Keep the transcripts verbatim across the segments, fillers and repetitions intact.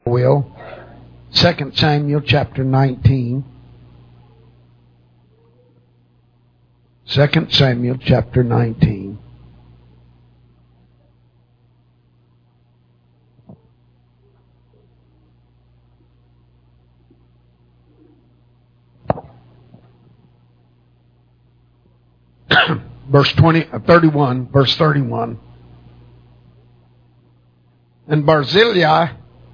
will. Second Samuel chapter nineteen. Second Samuel chapter nineteen. Verse twenty, uh, thirty-one, verse thirty-one. And Barzillai,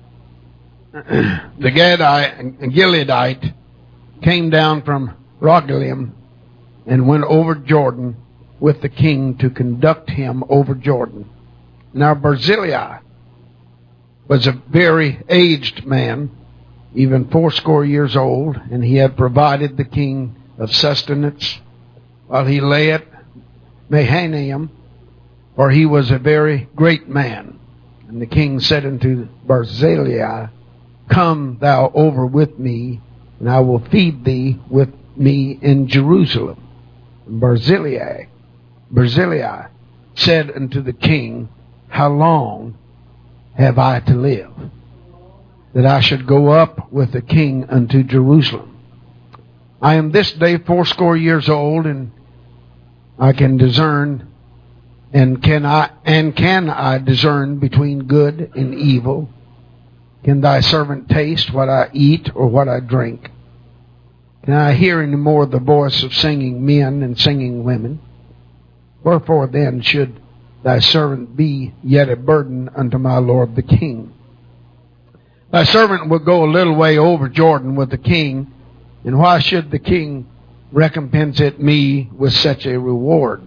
the Gadite and Gileadite, came down from Rogelim and went over Jordan with the king to conduct him over Jordan. Now Barzillai was a very aged man, even fourscore years old, and he had provided the king of sustenance while he lay at Mahanaim, for he was a very great man. And the king said unto Barzillai, Come thou over with me, and I will feed thee with me in Jerusalem. And Barzillai, Barzillai said unto the king, How long have I to live, that I should go up with the king unto Jerusalem? I am this day fourscore years old, and I can discern, and can I and can I discern between good and evil? Can thy servant taste what I eat or what I drink? Can I hear any more the voice of singing men and singing women? Wherefore then should thy servant be yet a burden unto my lord the king? Thy servant will go a little way over Jordan with the king, and why should the king recompense it me with such a reward?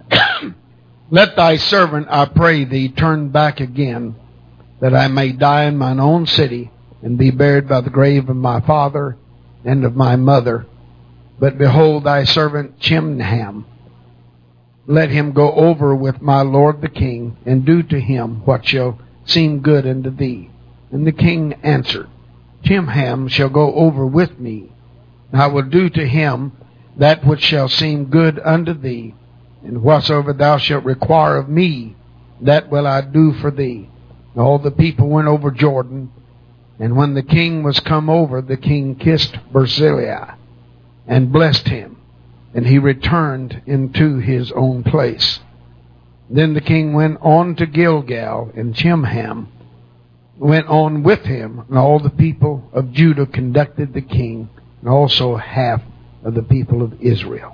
Let thy servant, I pray thee, turn back again, that I may die in mine own city, and be buried by the grave of my father and of my mother. But behold, thy servant Chimham, let him go over with my lord the king, and do to him what shall seem good unto thee. And the king answered, Chimham shall go over with me, and I will do to him that which shall seem good unto thee, and whatsoever thou shalt require of me, that will I do for thee. And all the people went over Jordan, and when the king was come over, the king kissed Barzillai, and blessed him, and he returned into his own place. Then the king went on to Gilgal, and Chimham went on with him, and all the people of Judah conducted the king, and also half of the people of Israel.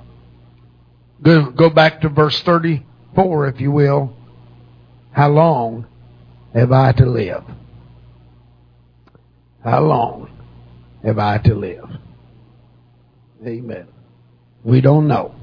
Go, go back to verse thirty-four, if you will. How long have I to live? How long have I to live? Amen. We don't know.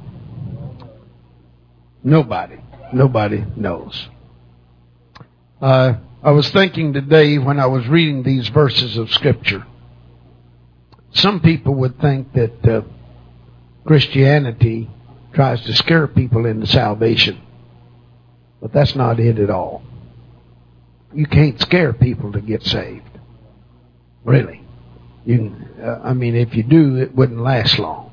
Nobody, nobody knows. Uh, I was thinking today when I was reading these verses of Scripture, some people would think that uh, Christianity tries to scare people into salvation. But that's not it at all. You can't scare people to get saved. Really. You can, uh, I mean, if you do, it wouldn't last long.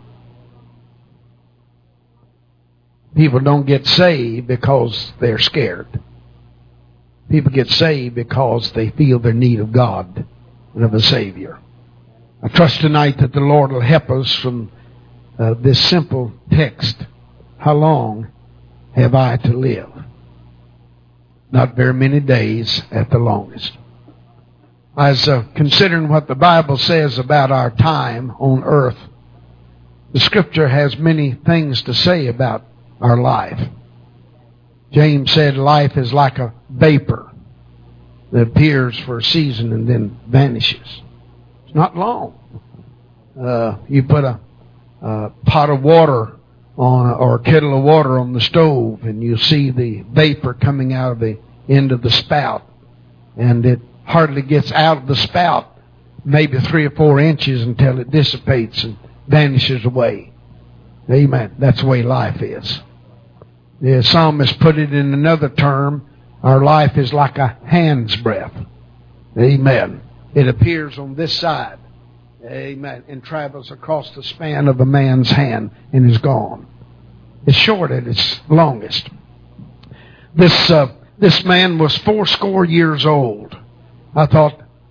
People don't get saved because they're scared. People get saved because they feel their need of God and of a Savior. I trust tonight that the Lord will help us from uh, this simple text. How long have I to live? Not very many days at the longest. I was uh, considering what the Bible says about our time on earth. The Scripture has many things to say about our life. James said life is like a vapor that appears for a season and then vanishes. It's not long. Uh, you put a, a pot of water on, or a kettle of water on the stove, and you see the vapor coming out of the end of the spout, and it hardly gets out of the spout maybe three or four inches until it dissipates and vanishes away. Amen. That's the way life is. The psalmist put it in another term. Our life is like a hand's breadth. Amen. It appears on this side. Amen. And travels across the span of a man's hand and is gone. It's short at its longest. This uh, this man was fourscore years old. I thought,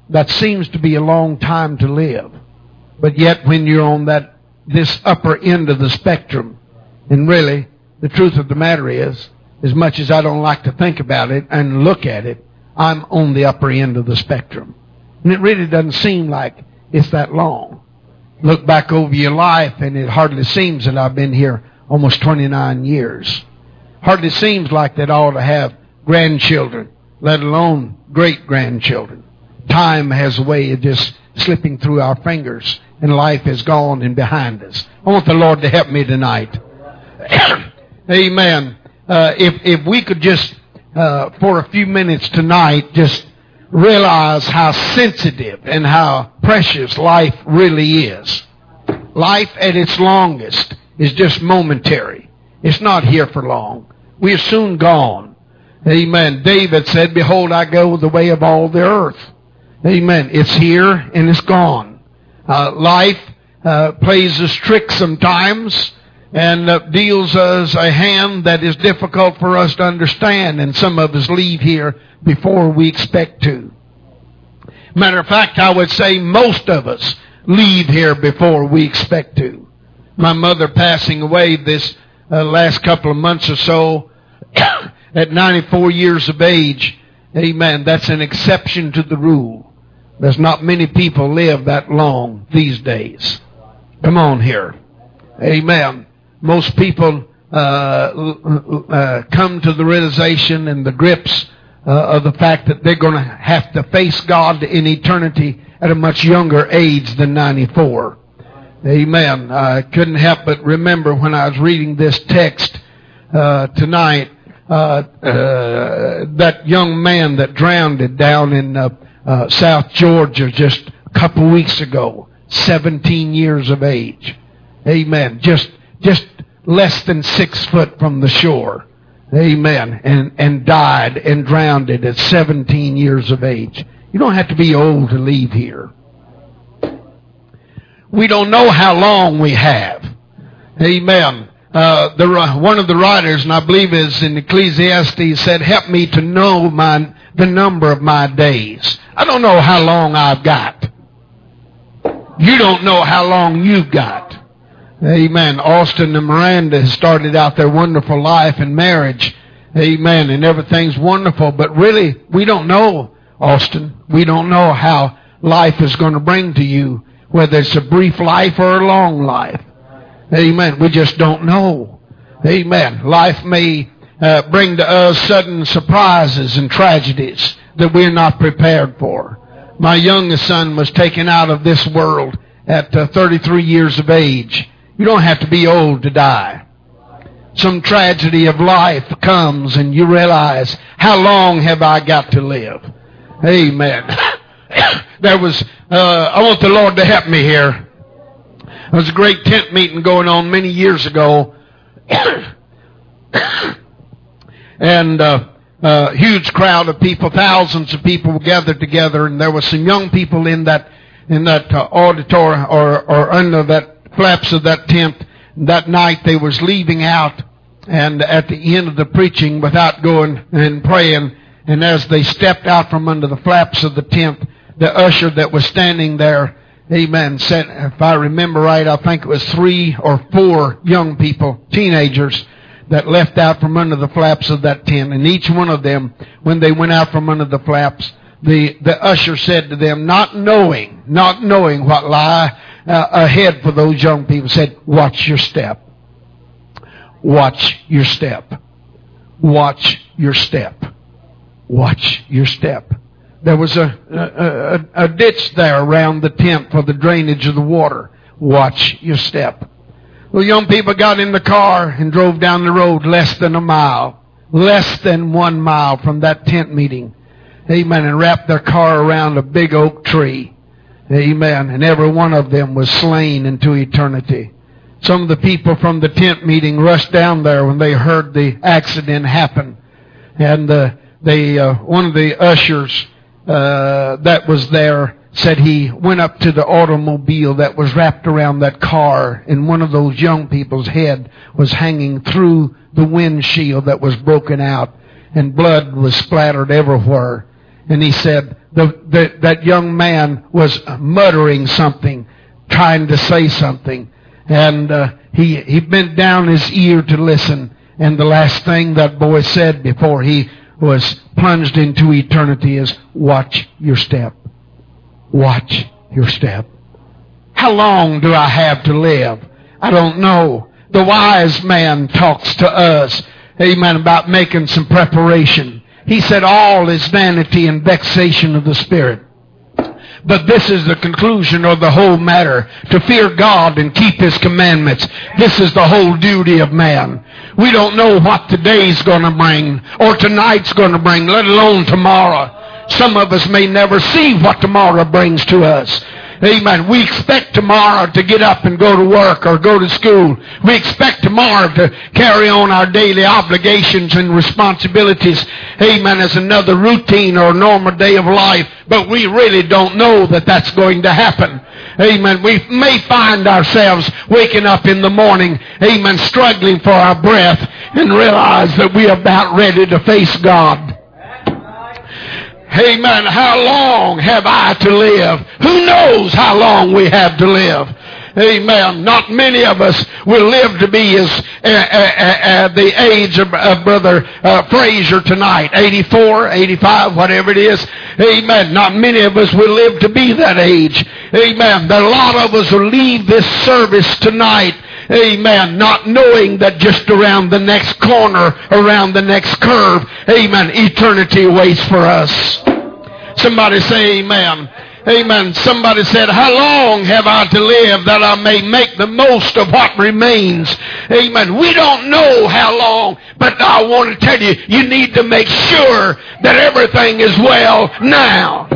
that seems to be a long time to live. But yet when you're on that, this upper end of the spectrum, and really, the truth of the matter is, as much as I don't like to think about it and look at it, I'm on the upper end of the spectrum. And it really doesn't seem like it's that long. Look back over your life and it hardly seems that I've been here almost twenty-nine years. Hardly seems like that I ought to have grandchildren, let alone great-grandchildren. Time has a way of just slipping through our fingers, and life is gone and behind us. I want the Lord to help me tonight. Amen. Uh, if, if we could just, uh, for a few minutes tonight, just realize how sensitive and how precious life really is. Life at its longest is just momentary. It's not here for long. We are soon gone. Amen. David said, behold, I go the way of all the earth. Amen. It's here and it's gone. Uh, life uh, plays us tricks sometimes and uh, deals us a hand that is difficult for us to understand, and some of us leave here before we expect to. Matter of fact, I would say most of us leave here before we expect to. My mother passing away this uh, last couple of months or so at ninety-four years of age, amen, that's an exception to the rule. There's not many people live that long these days. Come on here. Amen. Most people uh, uh, come to the realization and the grips uh, of the fact that they're going to have to face God in eternity at a much younger age than ninety-four. Amen. I couldn't help but remember when I was reading this text uh, tonight, uh, uh, that young man that drowned down in uh, uh, South Georgia just a couple weeks ago, seventeen years of age. Amen. Just, just less than six foot from the shore. Amen. And, and died and drowned at seventeen years of age. You don't have to be old to leave here. We don't know how long we have. Amen. Uh, the, one of the writers, and I believe is in Ecclesiastes, said, help me to know my, the number of my days. I don't know how long I've got. You don't know how long you've got. Amen. Austin and Miranda has started out their wonderful life and marriage. Amen. And everything's wonderful. But really, we don't know, Austin. We don't know how life is going to bring to you, whether it's a brief life or a long life. Amen. We just don't know. Amen. Life may uh, bring to us sudden surprises and tragedies that we're not prepared for. My youngest son was taken out of this world at uh, thirty-three years of age. You don't have to be old to die. Some tragedy of life comes and you realize, how long have I got to live? Amen. There was, uh, I want the Lord to help me here. There was a great tent meeting going on many years ago. And uh, a huge crowd of people, thousands of people were gathered together, and there were some young people in that in that uh, auditorium or, or under that flaps of that tent. That night they was leaving out, and at the end of the preaching, without going and praying, and as they stepped out from under the flaps of the tent, the usher that was standing there, amen, said, if I remember right, I think it was three or four young people, teenagers, that left out from under the flaps of that tent. And each one of them, when they went out from under the flaps, the, the usher said to them, not knowing, not knowing what lie uh, ahead for those young people, said, watch your step. Watch your step. Watch your step. Watch your step. There was a, a, a, a ditch there around the tent for the drainage of the water. Watch your step. The young people got in the car and drove down the road less than a mile. Less than one mile from that tent meeting. Amen. And wrapped their car around a big oak tree. Amen. And every one of them was slain into eternity. Some of the people from the tent meeting rushed down there when they heard the accident happen. And uh, they, uh, one of the ushers uh, that was there said he went up to the automobile that was wrapped around that car, and one of those young people's head was hanging through the windshield that was broken out, and blood was splattered everywhere. And he said, the, the, that young man was muttering something, trying to say something. And uh, he, he bent down his ear to listen. And the last thing that boy said before he was plunged into eternity is, watch your step. Watch your step. How long do I have to live? I don't know. The wise man talks to us, amen, about making some preparation. He said all is vanity and vexation of the spirit. But this is the conclusion of the whole matter. To fear God and keep His commandments. This is the whole duty of man. We don't know what today's going to bring or tonight's going to bring, let alone tomorrow. Some of us may never see what tomorrow brings to us. Amen. We expect tomorrow to get up and go to work or go to school. We expect tomorrow to carry on our daily obligations and responsibilities. Amen. As another routine or normal day of life. But we really don't know that that's going to happen. Amen. We may find ourselves waking up in the morning, amen, struggling for our breath and realize that we are about ready to face God. Amen. How long have I to live? Who knows how long we have to live? Amen. Not many of us will live to be as uh, uh, uh, the age of uh, Brother uh, Frazier tonight. eighty-four, eighty-five, whatever it is. Amen. Not many of us will live to be that age. Amen. But a lot of us will leave this service tonight. Amen. Not knowing that just around the next corner, around the next curve, amen, eternity waits for us. Somebody say amen. Amen. Somebody said, how long have I to live that I may make the most of what remains? Amen. We don't know how long, but I want to tell you, you need to make sure that everything is well now.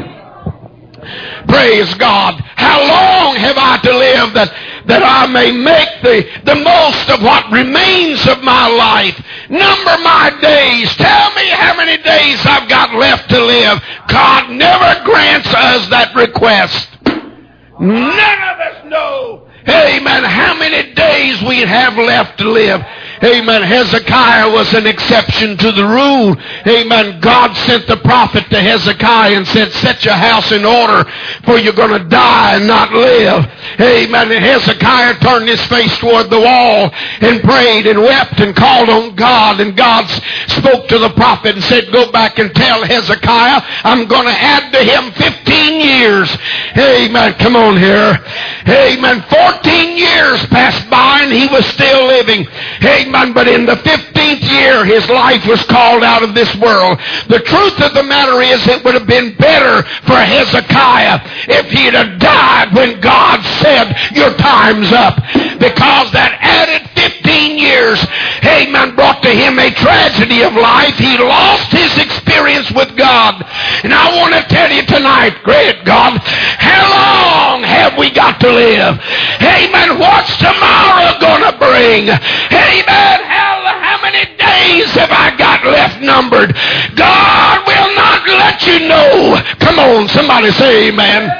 Praise God. How long have I to live that, that I may make the, the most of what remains of my life? Number my days. Tell me how many days I've got left to live. God never grants us that request. None of us know, amen, how many days we have left to live. Amen. Hezekiah was an exception to the rule. Amen. God sent the prophet to Hezekiah and said, set your house in order, for you're going to die and not live. Amen. And Hezekiah turned his face toward the wall and prayed and wept and called on God. And God spoke to the prophet and said, go back and tell Hezekiah, I'm going to add to him fifteen years. Amen. Come on here. Amen. fourteen years passed by and he was still living. Amen. But in the fifteenth year, his life was called out of this world. The truth of the matter is, it would have been better for Hezekiah if he'd have died when God said, your time's up. Because that added fifteen years, amen, brought to him a tragedy of life. He lost his experience with God. And I want to tell you tonight, great God, how long have we got to live? Amen. What's tomorrow going to bring? Amen. How, how many days have I got left numbered? God will not let you know. Come on, somebody say amen.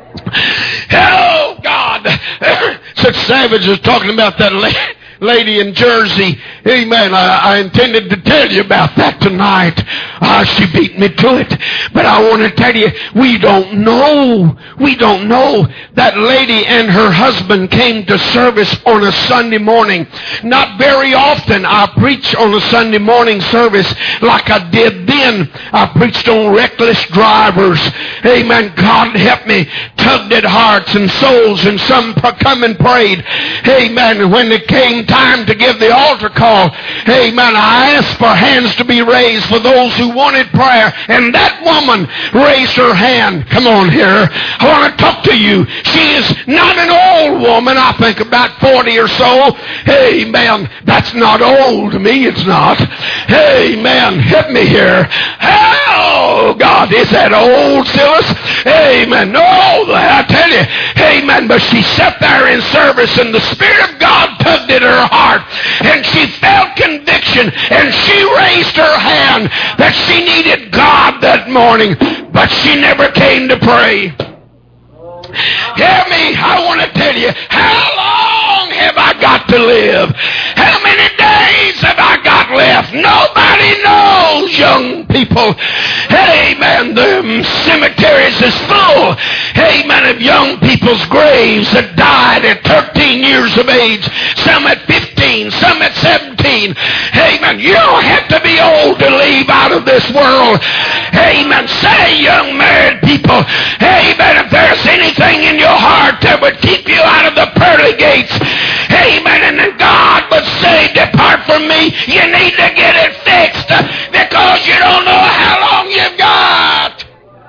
Oh, God. Such Savage was talking about that lady. Lady in Jersey. Amen. I, I intended to tell you about that tonight. Uh, she beat me to it. But I want to tell you, we don't know. We don't know. That lady and her husband came to service on a Sunday morning. Not very often I preach on a Sunday morning service like I did then. I preached on reckless drivers. Amen. God help me. Tugged at hearts and souls, and some come and prayed. Amen. When it came time to give the altar call, amen, I asked for hands to be raised for those who wanted prayer, and that woman raised her hand. Come on here. I want to talk to you. She is not an old woman. I think about forty or so. Amen. That's not old to me. It's not. Amen. Hit me here. Oh, God. Is that old, Silas? Amen. No, I tell you. Amen. But she sat there in service, and the Spirit of God tugged at her heart, and she felt conviction, and she raised her hand that she needed God that morning, but she never came to pray. Hear me, I want to tell you, how long have I got got to live? How many days have I got left? Nobody knows, young people. Amen. The cemeteries is full, amen, of young people's graves that died at thirteen years of age, some at fifteen, some at seventeen. Amen. You don't have to be old to leave out of this world. Amen. Say, young married people, amen, if there's anything in your heart that would keep you out of the pearly gates, amen, and then God would say, depart from me, you need to get it fixed because you don't know how long you've got.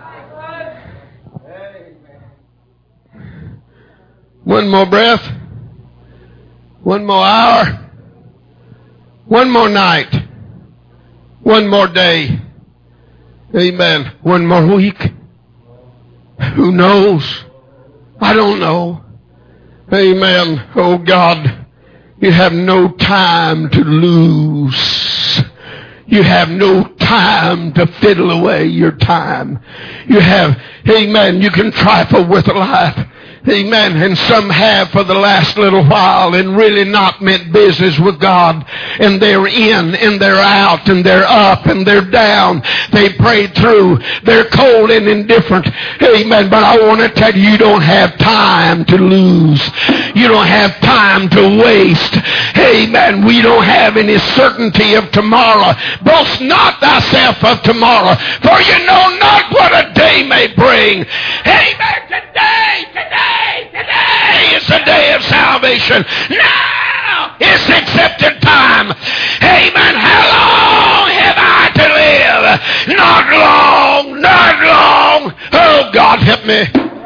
One more breath, one more hour, one more night, one more day, amen, one more week. Who knows? I don't know. Amen. Oh God, you have no time to lose. You have no time to fiddle away your time. You have, amen, you can trifle with life. Amen. And some have for the last little while and really not meant business with God. And they're in and they're out and they're up and they're down. They prayed through. They're cold and indifferent. Amen. But I want to tell you, you don't have time to lose. You don't have time to waste. Amen. We don't have any certainty of tomorrow. Boast not thyself of tomorrow, for you know not what a day may bring. Amen. Today, today. Today is the day of salvation. Now is the accepted time. Amen. How long have I to live? Not long. Not long. Oh, God, help me.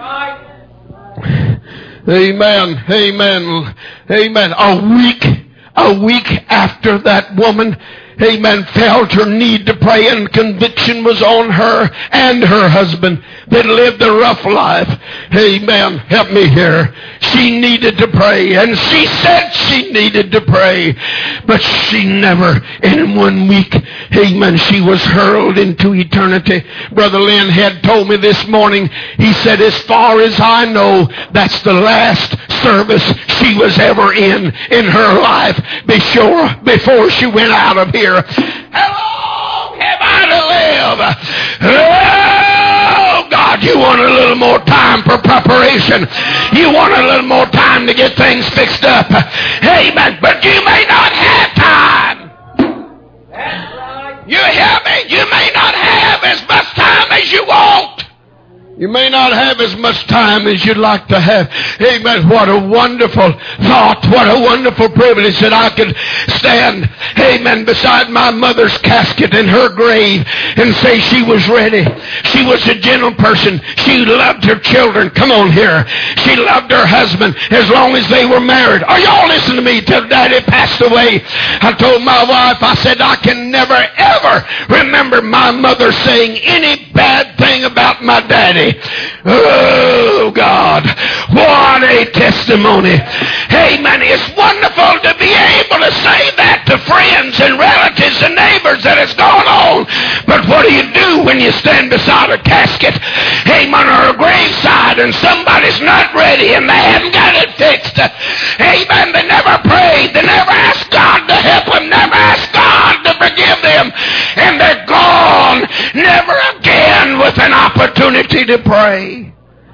Amen. Amen. Amen. A week, a week after that woman, amen, felt her need to pray, and conviction was on her and her husband that lived a rough life. Amen. Help me here. She needed to pray, and she said she needed to pray, but she never, in one week, amen, she was hurled into eternity. Brother Lynn had told me this morning, he said, as far as I know, that's the last service she was ever in, in her life, before, before she went out of here. How long have I to live? Oh, God, you want a little more time for preparation. You want a little more time to get things fixed up. Amen. But you may not have time. That's right. You hear me? You may not have as much time as you want. You may not have as much time as you'd like to have. Amen. What a wonderful thought. What a wonderful privilege that I could stand, amen, beside my mother's casket in her grave and say she was ready. She was a gentle person. She loved her children. Come on here. She loved her husband as long as they were married. Are y'all listening to me till Daddy passed away? I told my wife, I said, I can never, ever remember my mother saying any bad thing about my daddy. Oh, God, what a testimony. Amen. It's wonderful to be able to say that to friends and relatives and neighbors that it's gone on. But what do you do when you stand beside a casket, amen, or a graveside, and somebody's not ready and they haven't got it fixed? Amen. They never prayed. They never asked God to help them. Never asked God to forgive them. And they're gone. Never again with an opportunity to pray.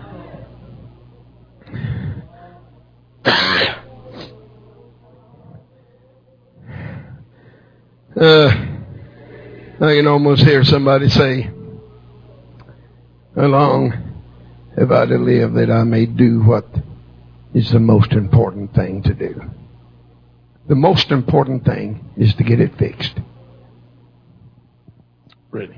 Uh, I can almost hear somebody say, how long have I to live that I may do what is the most important thing to do? The most important thing is to get it fixed. Really.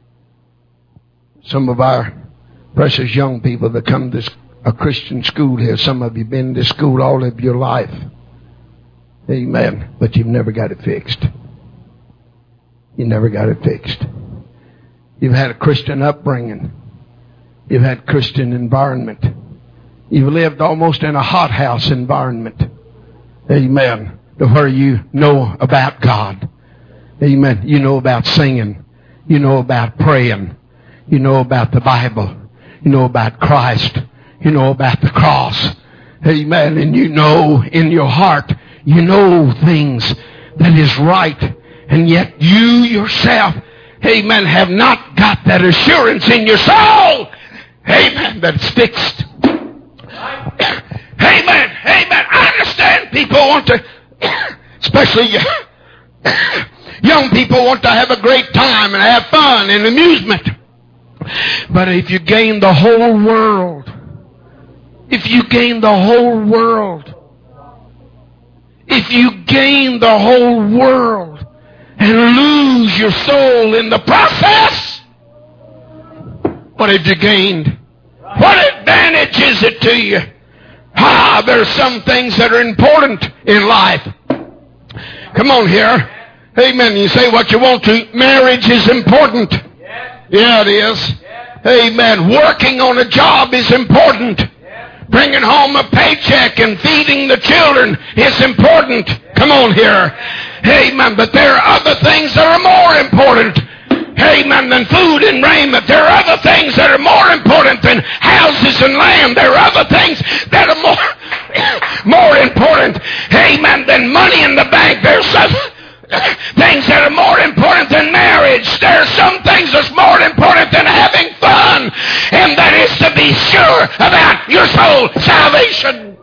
Some of our precious young people that come to a Christian school here, some of you have been to school all of your life. Amen. But you've never got it fixed. You never got it fixed. You've had a Christian upbringing. You've had Christian environment. You've lived almost in a hothouse environment. Amen. To where you know about God. Amen. You know about singing. You know about praying. You know about the Bible. You know about Christ. You know about the cross. Amen. And you know in your heart, You know things that is right. And yet you yourself, amen, have not got that assurance in your soul. Amen, that it's fixed. Amen, amen. I understand people want to, especially young people want to have a great time and have fun and amusement. But if you gain the whole world, if you gain the whole world, if you gain the whole world and lose your soul in the process, what have you gained? What advantage is it to you? Ah, there are some things that are important in life. Come on here. Amen. You say what you want to. Marriage is important. Yeah, it is. Amen. Working on a job is important. Bringing home a paycheck and feeding the children is important. Come on here. Amen. But there are other things that are more important. Amen. Than food and raiment. There are other things that are more important than houses and land. There are other things that are more, more important. Amen. Than money in the bank. There's some things that are more important than marriage. There are some things that's more important than having fun. And that is to be sure about your soul salvation.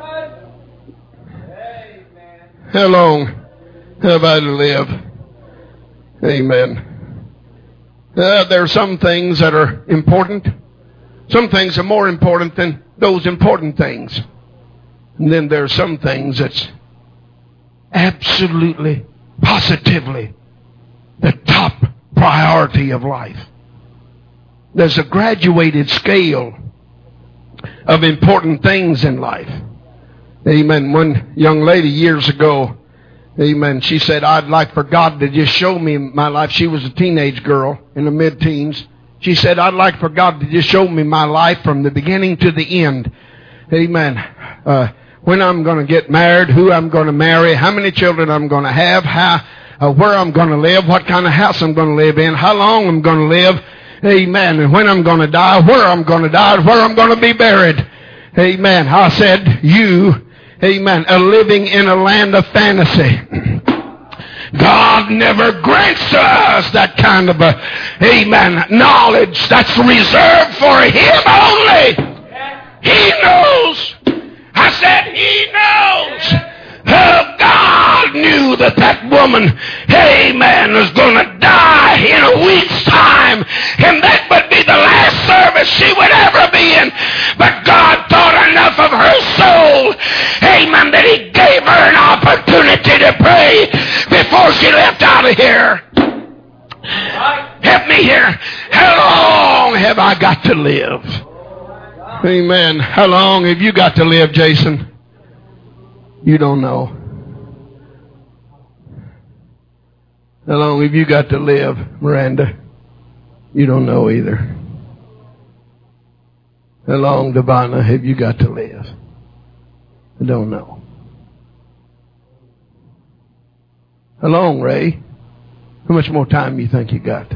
How long have I to live? Amen. Uh, there are some things that are important. Some things are more important than those important things. And then there are some things that's absolutely, positively the top priority of life. There's a graduated scale of important things in life. Amen. One young lady years ago, amen, she said, I'd like for God to just show me my life. She was a teenage girl in the mid-teens. She said, I'd like for God to just show me my life from the beginning to the end. Amen. Uh, when I'm going to get married, who I'm going to marry, how many children I'm going to have, how, uh, where I'm going to live, what kind of house I'm going to live in, how long I'm going to live. Amen. And when I'm going to die, where I'm going to die, where I'm going to be buried. Amen. I said, you, amen, are living in a land of fantasy. God never grants to us that kind of a, amen, knowledge that's reserved for Him only. He knows. I said He knows. Oh, God knew that that woman, amen, was going to die in a week's time. And that would be the last service she would ever be in. But God thought enough of her soul, amen, that He gave her an opportunity to pray before she left out of here. Help me here. How long have I got to live? Amen. How long have you got to live, Jason? You don't know. How long have you got to live, Miranda? You don't know either. How long, Devonna, have you got to live? I don't know. How long, Ray? How much more time do you think you got?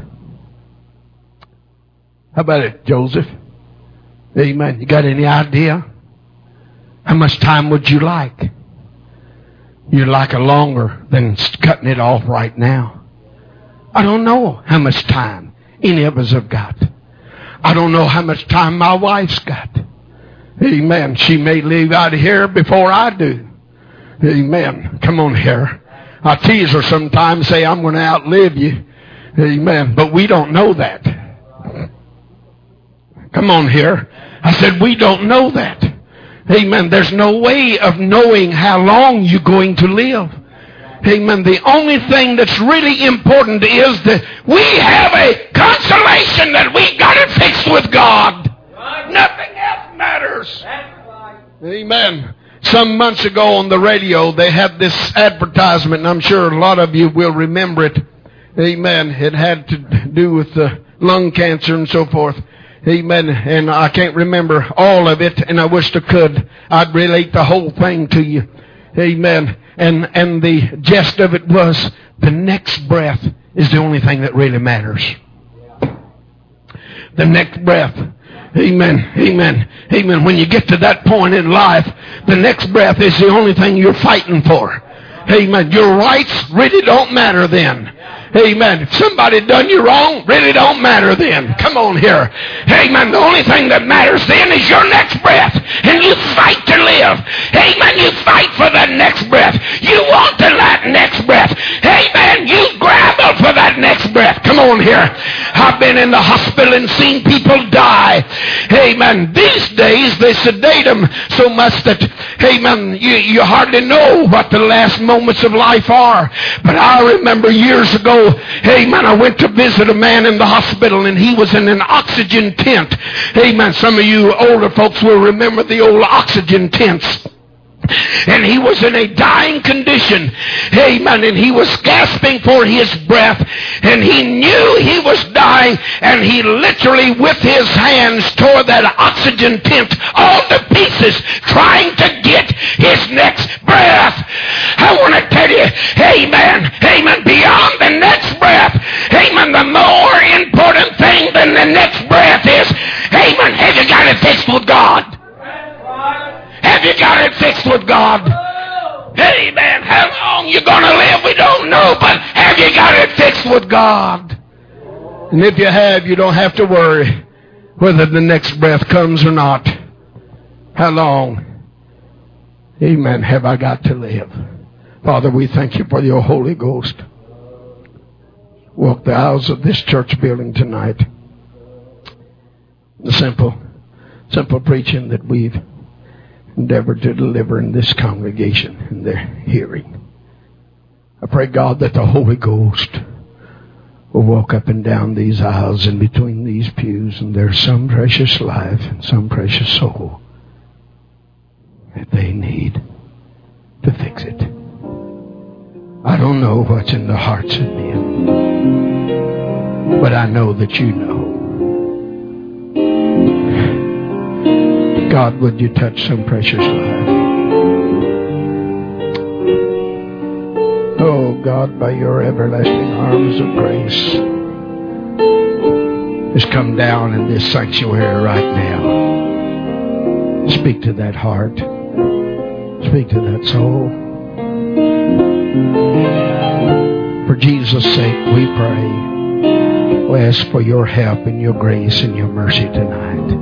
How about it, Joseph? Amen. You got any idea? How much time would you like? You'd like it longer than cutting it off right now. I don't know how much time any of us have got. I don't know how much time my wife's got. Amen. She may leave out of here before I do. Amen. Come on here. I tease her sometimes, say I'm going to outlive you. Amen. But we don't know that. Come on here. I said we don't know that. Amen. There's no way of knowing how long you're going to live. Amen. The only thing that's really important is that we have a consolation that we got it fixed with God. Right. Nothing else matters. Right. Amen. Some months ago on the radio, they had this advertisement, and I'm sure a lot of you will remember it. Amen. It had to do with uh, lung cancer and so forth. Amen. And I can't remember all of it, and I wish I could. I'd relate the whole thing to you. Amen. And and the gist of it was the next breath is the only thing that really matters. The next breath. Amen. Amen. Amen. When you get to that point in life, the next breath is the only thing you're fighting for. Amen. Your rights really don't matter then. Amen. If somebody done you wrong, really don't matter then. Come on here. Amen. The only thing that matters then is your next breath. And you fight to live. Amen. You fight for the next breath. You want to that next breath. Amen. You grapple for that next breath. Come on here. I've been in the hospital and seen people die. Amen. These days they sedate them so much that, amen, you, you hardly know what the last moments of life are. But I remember years ago, amen, I went to visit a man in the hospital and he was in an oxygen tent. Amen. Some of you older folks will remember the old oxygen tents. And he was in a dying condition. Amen. And he was gasping for his breath. And he knew he was dying. And he literally with his hands tore that oxygen tent all to pieces, trying to get his next breath. I want to tell you, amen, amen, beyond the next breath, amen, the more important thing than the next breath is, amen, have you got it fixed with God? Have you got it fixed with God? Amen. How long you going to live, we don't know, but have you got it fixed with God? And if you have, you don't have to worry whether the next breath comes or not. How long, amen, have I got to live? Father, we thank you for your Holy Ghost. Walk the aisles of this church building tonight. The simple, simple preaching that we've endeavored to deliver in this congregation in their hearing. I pray, God, that the Holy Ghost will walk up and down these aisles and between these pews, and there's some precious life and some precious soul that they need to fix it. I don't know what's in the hearts of men, but I know that you know. God, would you touch some precious life? Oh, God, by your everlasting arms of grace, just come down in this sanctuary right now. Speak to that heart. Speak to that soul. For Jesus' sake, we pray. We ask for your help and your grace and your mercy tonight.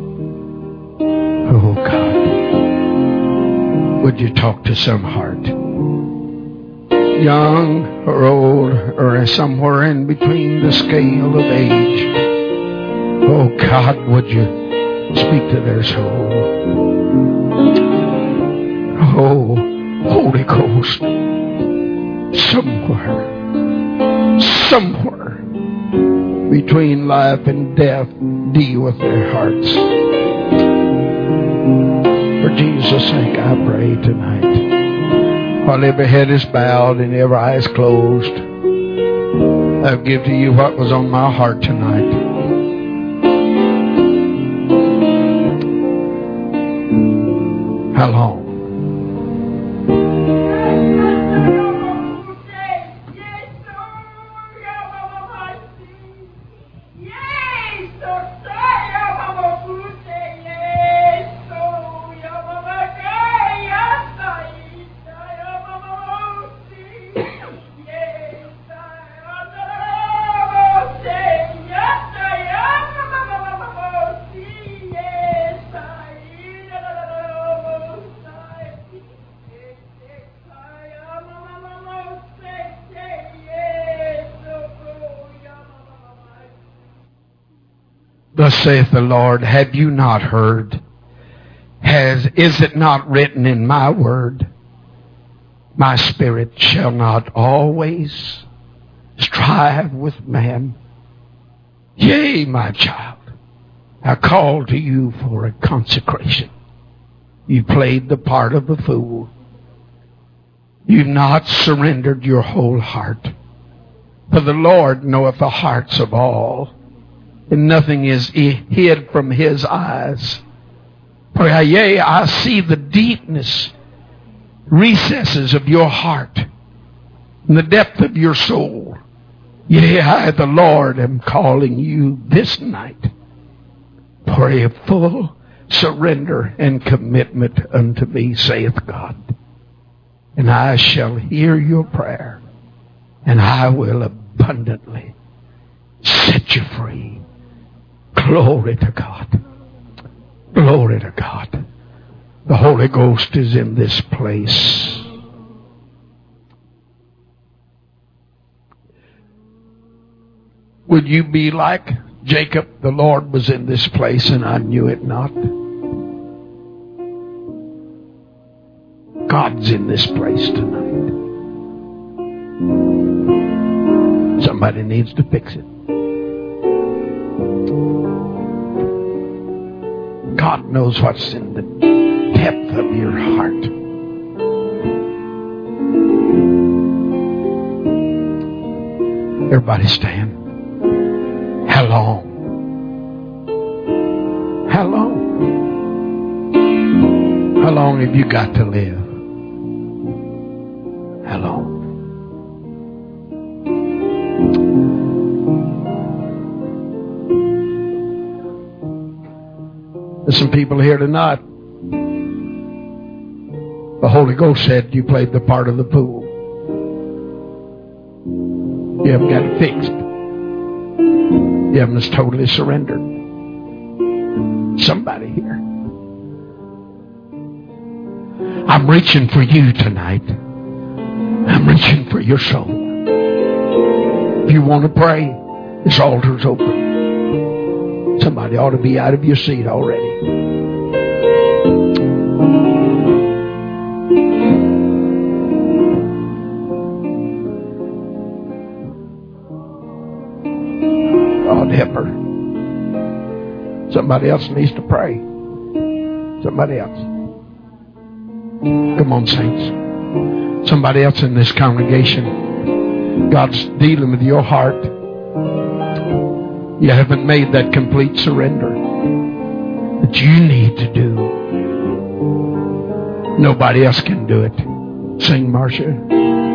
Oh, God, would you talk to some heart? Young or old or somewhere in between the scale of age. Oh, God, would you speak to their soul? Oh, Holy Ghost, somewhere, somewhere between life and death, deal with their hearts. For Jesus' sake, I pray tonight. While every head is bowed and every eye is closed, I'll give to you what was on my heart tonight. How long? Thus saith the Lord, have you not heard? Has, is it not written in my word? My spirit shall not always strive with man. Yea, my child, I call to you for a consecration. You played the part of a fool. You've not surrendered your whole heart. For the Lord knoweth the hearts of all, and nothing is hid from his eyes. For yea, I see the deepness, recesses of your heart, and the depth of your soul. Yea, I, the Lord, am calling you this night. for a full surrender and commitment unto me, saith God. And I shall hear your prayer, and I will abundantly set you free. Glory to God. Glory to God. The Holy Ghost is in this place. Would you be like Jacob? The Lord was in this place and I knew it not. God's in this place tonight. Somebody needs to fix it. God knows what's in the depth of your heart. Everybody stand. How long? How long? How long have you got to live? How long? There's some people here tonight. The Holy Ghost said you played the part of the fool. You haven't got it fixed. You haven't just totally surrendered. Somebody here. I'm reaching for you tonight. I'm reaching for your soul. If you want to pray, this altar's open. Somebody ought to be out of your seat already. Help her. Somebody else needs to pray. Somebody else. Come on, saints. Somebody else in this congregation. God's dealing with your heart. You haven't made that complete surrender that you need to do. Nobody else can do it. Sing, Marcia.